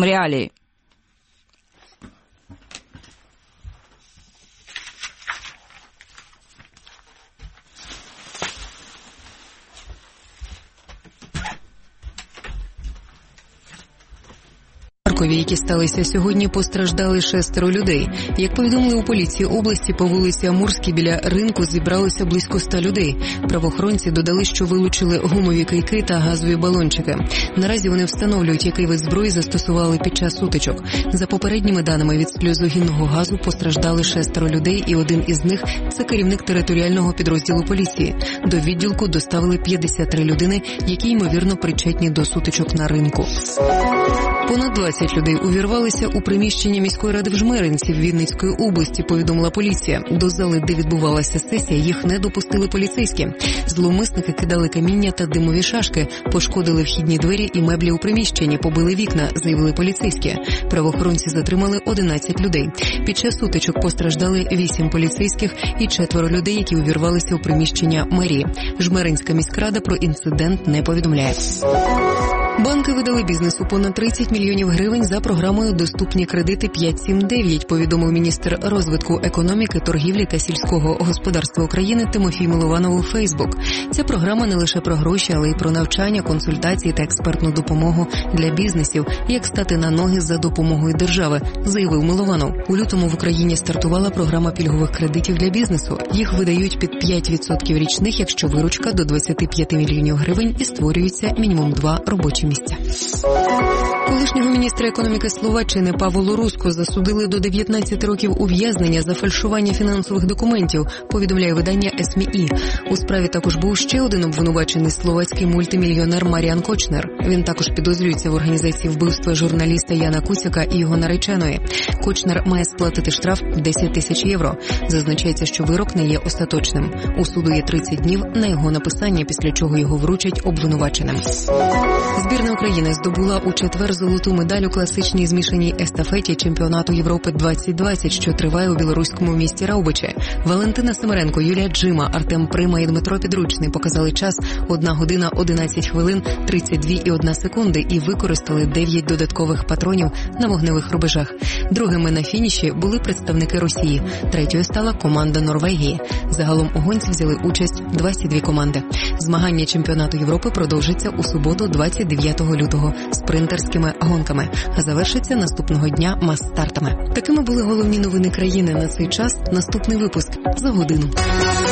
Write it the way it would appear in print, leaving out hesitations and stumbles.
нашем реалии. Які сталися сьогодні, постраждали 6 людей. Як повідомили у поліції області, по вулиці Амурській біля ринку зібралося близько 100 людей. Правоохоронці додали, що вилучили гумові кийки та газові балончики. Наразі вони встановлюють, який вид зброї застосували під час сутичок. За попередніми даними, від сльозогінного газу постраждали 6 людей, і один із них – це керівник територіального підрозділу поліції. До відділку доставили 53 людини, які, ймовірно, причетні до сутичок на ринку. Понад 20 людей увірвалися у приміщення міської ради в Жмеринці в Вінницької області, повідомила поліція. До зали, де відбувалася сесія, їх не допустили поліцейські. Зловмисники кидали каміння та димові шашки, пошкодили вхідні двері і меблі у приміщенні, побили вікна, заявили поліцейські. Правоохоронці затримали 11 людей. Під час сутичок постраждали 8 поліцейських і 4 людей, які увірвалися у приміщення мерії. Жмеринська міськрада про інцидент не повідомляє. Банки видали бізнесу понад 30 мільйонів гривень за програмою «Доступні кредити 5-7-9», повідомив міністр розвитку економіки, торгівлі та сільського господарства України Тимофій Милованов у Фейсбук. Ця програма не лише про гроші, але й про навчання, консультації та експертну допомогу для бізнесів, як стати на ноги за допомогою держави, заявив Милованов. У лютому в Україні стартувала програма пільгових кредитів для бізнесу. Їх видають під 5% річних, якщо виручка до 25 мільйонів гривень і створюється мінімум 2 робочі місця. Колишнього міністра економіки Словаччини Павлу Руску засудили до 19 років ув'язнення за фальшування фінансових документів, повідомляє видання СМІ. У справі також був ще один обвинувачений словацький мультимільйонер Маріан Кочнер. Він також підозрюється в організації вбивства журналіста Яна Куцяка і його нареченої. Кочнер має сплатити штраф 10 тисяч євро. Зазначається, що вирок не є остаточним. У суду є 30 днів на його написання, після чого його вручать обвинуваченим. Збірна України здобула у четвер золоту медаль у класичній змішаній естафеті чемпіонату Європи 2020, що триває у білоруському місті Раубичі. Валентина Семеренко, Юлія Джима, Артем Прима і Дмитро Підручний показали час 1 година 11 хвилин 32,1 секунди і використали 9 додаткових патронів на вогневих рубежах. Другими на фініші були представники Росії. Третьою стала команда Норвегії. Загалом у гонці взяли участь 22 команди. Змагання чемпіонату Європи продовжиться у суботу 29 лютого спринтерськими гонками, а завершиться наступного дня мас-стартами. Такими були головні новини країни на цей час. Наступний випуск за годину.